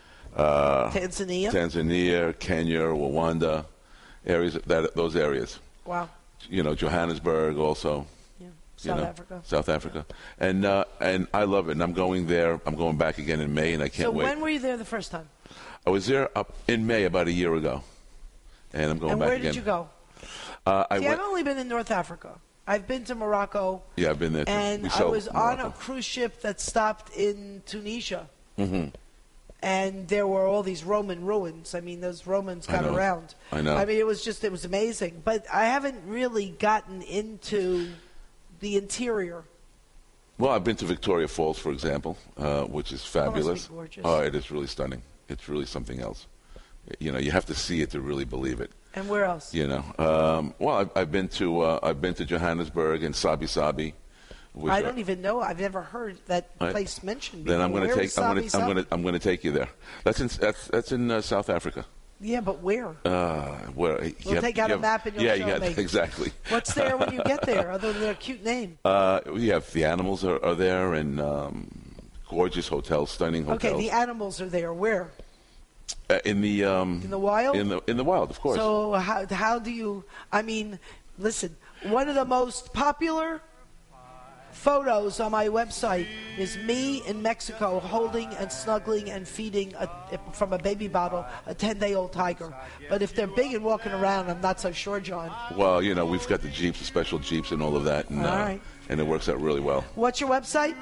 D: Tanzania, Kenya, Rwanda, those areas.
C: Wow.
D: Johannesburg also. South Africa. And I love it. And I'm going there. I'm going back again in May, and I can't wait.
C: So when were you there the first time?
D: I was there up in May about a year ago, and I'm going back again.
C: And where did you go? I've only been in North Africa. I've been to Morocco.
D: Yeah, I've been there too.
C: And I was on a cruise ship that stopped in Tunisia. Mm-hmm. And there were all these Roman ruins. I mean, those Romans got around.
D: I know.
C: I mean, it was amazing. But I haven't really gotten into the interior.
D: Well, I've been to Victoria Falls, for example, which is fabulous.
C: Oh, it must be gorgeous.
D: Oh, it is really stunning. It's really something else. You have to see it to really believe it.
C: And where else?
D: Well, I've been to Johannesburg and Sabi Sabi.
C: I don't even know. I've never heard that place mentioned before.
D: Then I'm going to take you there. That's in South Africa.
C: Yeah, but where?
D: We'll
C: take out a map and you'll show me.
D: Exactly.
C: What's there when you get there, other than their cute name?
D: We have the animals are there, and gorgeous hotels, stunning hotels.
C: Okay, the animals are there. Where?
D: In the
C: wild.
D: In the wild, of course.
C: So how do you? I mean, listen. One of the most popular photos on my website is me in Mexico holding and snuggling and feeding from a baby bottle a 10-day-old tiger. But if they're big and walking around, I'm not so sure, John.
D: Well, we've got the Jeeps, the special Jeeps and all of that. And,
C: all right.
D: And it works out really well.
C: What's your website?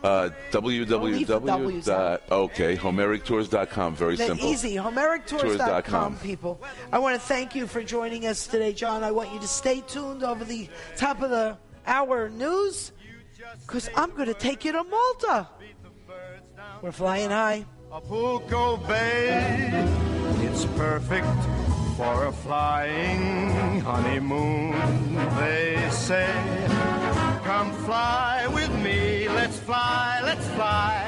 D: www.homerictours.com. Very simple.
C: Easy. Homerictours.com, people. I want to thank you for joining us today, John. I want you to stay tuned over the top of the hour news, because I'm going to take you to Malta. We're flying high.
M: Acapulco Bay, it's perfect for a flying honeymoon, they say. Come fly with me, let's fly, let's fly.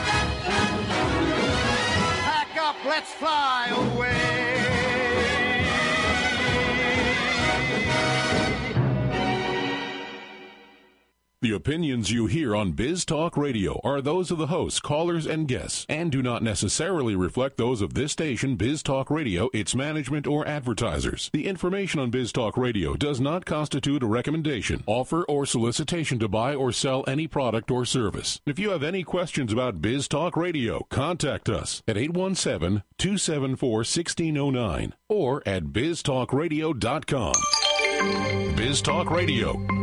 M: Pack up, let's fly away.
L: The opinions you hear on Biz Talk Radio are those of the hosts, callers, and guests, and do not necessarily reflect those of this station, Biz Talk Radio, its management, or advertisers. The information on Biz Talk Radio does not constitute a recommendation, offer, or solicitation to buy or sell any product or service. If you have any questions about Biz Talk Radio, contact us at 817-274-1609 or at biztalkradio.com. Biz Talk Radio,